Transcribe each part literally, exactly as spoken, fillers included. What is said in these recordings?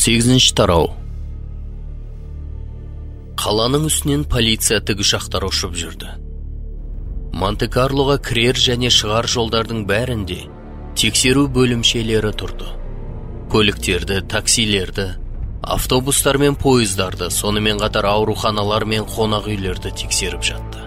сегізінші тарау. Қаланың үстінен полиция тікұшақтар ұшып жүрді. Монте-Карлоға кірер және шығар жолдардың бәрінде тексеру бөлімшелері тұрды. Көліктерді, таксилерді, автобустар мен пойыздарды, сонымен қатар ауруханалар мен қонақ үйлерді тексеріп жатты.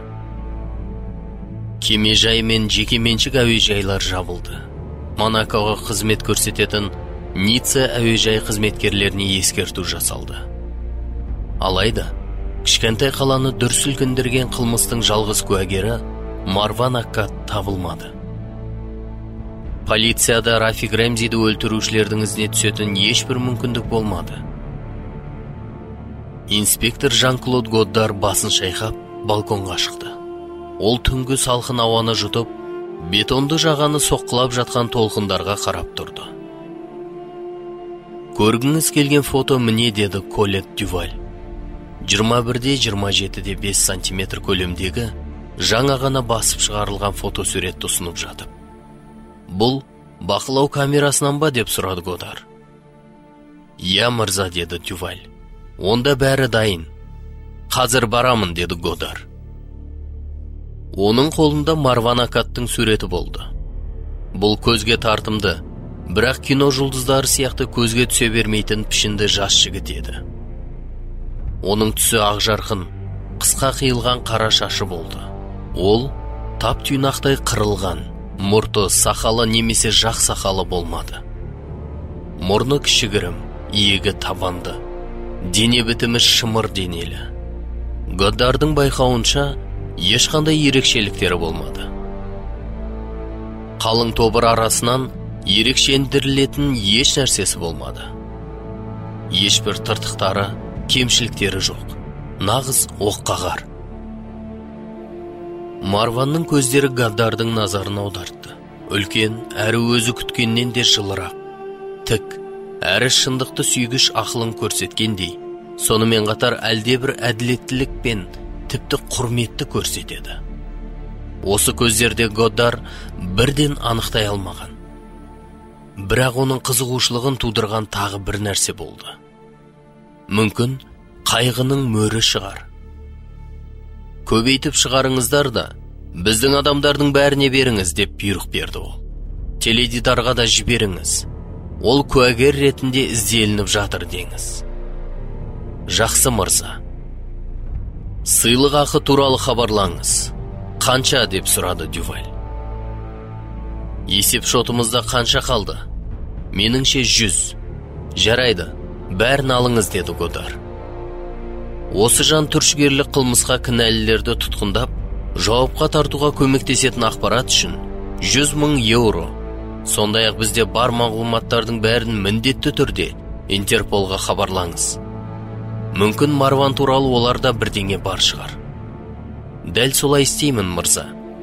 Кемежай мен жекеменшік әуежайлар жабылды. Монакоға қызмет көрсететін Ницца әуежай қызметкерлеріне ескерту жасалды. Алайда, кішкентай қаланы дүр сілкіндірген қылмыстың жалғыз куәгері Марван Аккад табылмады. Полицияда Рафик Рэмзиді өлтірушілердің ізіне түсетін ешбір мүмкіндік болмады. Инспектор Жан-Клод Годдар басын шайқап, балконға шықты. Ол түнгі салқын ауаны жұтып, бетонды жағаны соққылап жатқан толқындарға қарап тұрды. Көргіңіз келген фото міне, деді Колет Дюваль. жиырма бірде жиырма жетіде бес сантиметр көлемдегі жаңа ғана басып шығарылған фотосуретті ұсынып жатып. Бұл бақылау камерасынан ба, деп сұрады Годар. Я, мырза, деді Дюваль. Онда бәрі дайын. Қазір барамын, деді Годар. Оның қолында Марван Аккадтың суреті болды. Бұл көзге тартымды, бірақ кино жұлдыздары сияқты көзге түсе бермейтін пішінді жас жігіт еді. Оның түсі ақжарқын, қысқа қиылған қара шашы болды. Ол тап түйнақтай қырылған, мұрты, сақалы немесе жақ сақалы болмады. Мұрны кішігірім, иегі табанды, дене бітімі шымыр денелі. Годдардың байқауынша ешқандай ерекшеліктері болмады. Қалың тобыр арасынан ерекшелендірілетін еш нәрсесі болмады. Ешбір тыртықтары, кемшіліктері жоқ. Нағыз оққағар. Марванның көздері Годдардың назарын аудартты. Үлкен, әрі өзі күткеннен де жылырақ. Тік, әрі шындықты сүйгіш ақылын көрсеткендей, сонымен қатар әлдебір әділеттілік пен тіпті құрметті көрсетеді. Осы көздерде Годдар бірден анықтай алмаған. Бірақ оның қызығушылығын тудырған тағы бір нәрсе болды. Мүмкін қайғының мөрі шығар. Көбейтіп шығарыңыздар да, біздің адамдардың бәріне беріңіз, деп бұйрық берді ол. Теледидарға да жіберіңіз. Ол куәгер ретінде ізделініп жатыр деңіз. Жақсы, мырза. Сыйлық ақы туралы хабарлаңыз. Қанша, деп сұрады Дюваль. Есеп шотымызда қанша қалды? Меніңше жүз. Жарайды, бәрін алыңыз, деді Годар. Осы жан түршігерлік қылмысқа кінәлілерді тұтқындап, жауапқа тартуға көмектесетін ақпарат үшін жүз мың еуро. Сондай-ақ бізде бар мағлұматтардың бәрін міндетті түрде Интерполға хабарлаңыз. Мүмкін Марван туралы оларда бірдеңе бар шығар. Дәл солай істеймін, мырза.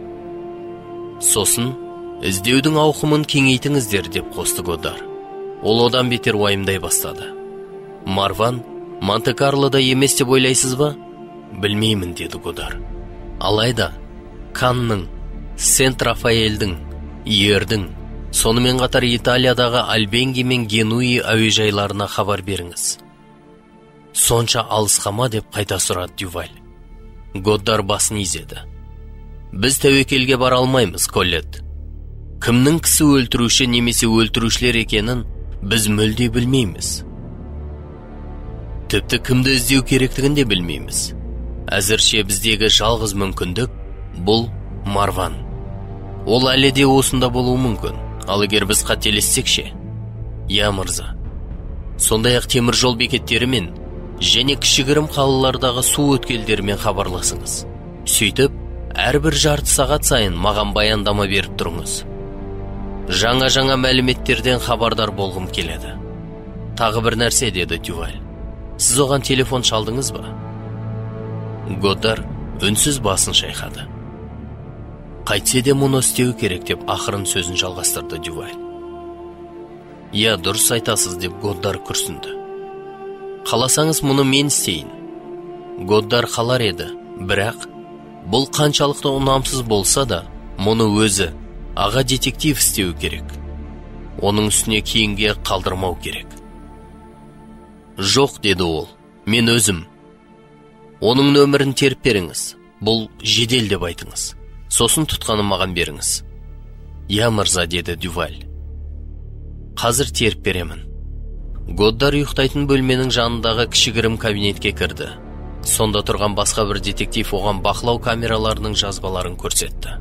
Сосын іздеудің ауқымын кеңейтіңіздер, деп қосты Годар. Ол одан бетер уайымдай бастады. Марван Монте-Карлода емес деп ойлайсыз ба? Білмеймін, деді Годар. Алайда Канның, Сент-Рафаэльдің, Иердің, сонымен қатар Италиядағы Альбенги мен Генуи әуежайларына хабар беріңіз. Сонша алысқама, деп қайта сұрады Дюваль. Годдар басын изеді. Біз тәуекелге бара алмаймыз, Колет. Кімнің кісі өлтіруші немесе өлтірушілер екенін біз мүлде білмейміз. Тіпті кімді іздеу керектігін де білмейміз. Әзірше біздегі жалғыз мүмкіндік бұл Марван. Ол әлі де осында болуы мүмкін, ал егер біз қателессек ше? Я, мырза. Сондай-ақ темір жол бекеттерімен және кішігірім қалалардағы су өткелдерімен хабарласыңыз. Сөйтіп, әрбір жарты сағат сайын маған баяндама беріп тұрыңыз. Жаңа-жаңа мәліметтерден хабардар болғым келеді. Тағы бір нәрсе, деді Дюваль. Сіз оған телефон шалдыңыз ба? Годдар үнсіз басын шайқады. Қайтсе де мұны істеу керек, деп ақырын сөзін жалғастырды Дюваль. Я, дұрыс айтасыз, деп Годдар күрсінді. Қаласаңыз мұны мен істейін. Годдар қалар еді, бірақ бұл қаншалықты ұнамсыз болса да, мұны өзі, аға детектив істеу керек. Оның үстіне кейінге қалдырмау керек. Жоқ, деді ол, мен өзім. Оның нөмірін теріп беріңіз. Бұл жедел деп айтыңыз. Сосын тұтқаны маған беріңіз. Я, мырза, деді Дюваль. Қазір теріп беремін. Годдар ұйықтайтын бөлменің жанындағы кішігірім кабинетке кірді. Сонда тұрған басқа бір детектив оған бақылау камераларының жазбаларын көрсетті.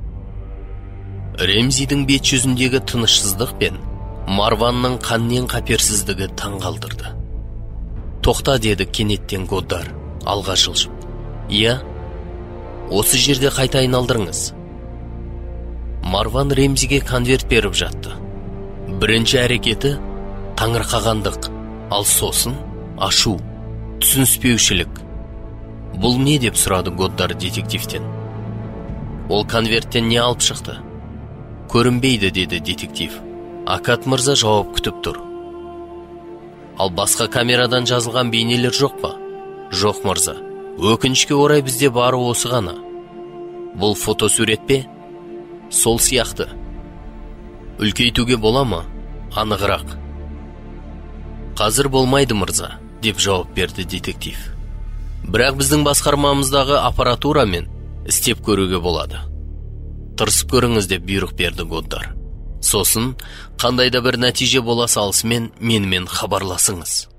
Ремзидің бет жүзіндегі тынышсыздық пен Марванның қаннен қаперсіздігі таң қалдырды. Тоқта, деді кенеттен Годдар, алға жылжып. Иә, осы жерде қайта айналдырыңыз. Марван Ремзиге конверт беріп жатты. Бірінші әрекеті таңырқағандық, ал сосын ашу, түсініспеушілік. Бұл не, деп сұрады Годдар детективтен. Ол конверттен не алып шықты? Көрінбейді, деді детектив. Акат мырза жауап күтіп тұр. Ал басқа камерадан жазылған бейнелер жоқ па? Жоқ, мырза. Өкінішке орай бізде бары осы ғана. Бұл фотосурет пе? Сол сияқты. Үлкейтуге бола ма? Анығырақ. Қазір болмайды, мырза, деп жауап берді детектив. Бірақ біздің басқармамыздағы аппаратурамен істеп көруге болады. Тырысып көріңіз, деп бұйрық берді Годдар. Сосын, қандай да бір нәтиже бола салысымен менімен хабарласыңыз.